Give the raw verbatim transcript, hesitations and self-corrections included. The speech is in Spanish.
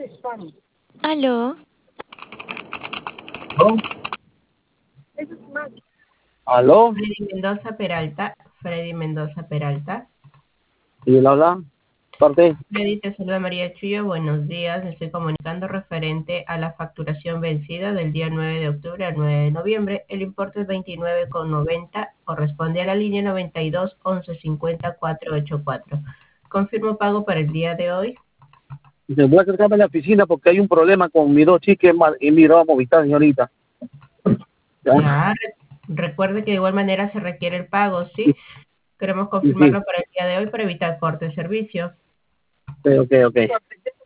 Aló, ¿No? ¿Aló? Freddy Mendoza Peralta, Freddy Mendoza Peralta. ¿Y él habla? Parte. Freddy, te saluda María Chuyo, buenos días. Me estoy comunicando referente a la facturación vencida del día nueve de octubre al nueve de noviembre. El importe es veintinueve con noventa, corresponde a la línea noventa y dos once cincuenta cuatrocientos ochenta y cuatro. Confirmo pago para el día de hoy. Dice, voy a acercarme a la oficina porque hay un problema con mis dos chiques y mi nueva Movistar, señorita. ¿Ya? Ya, re- recuerde que de igual manera se requiere el pago, ¿sí? Queremos Sí, sí. confirmarlo para el día de hoy para evitar corte de servicio. Ok, ok, ok.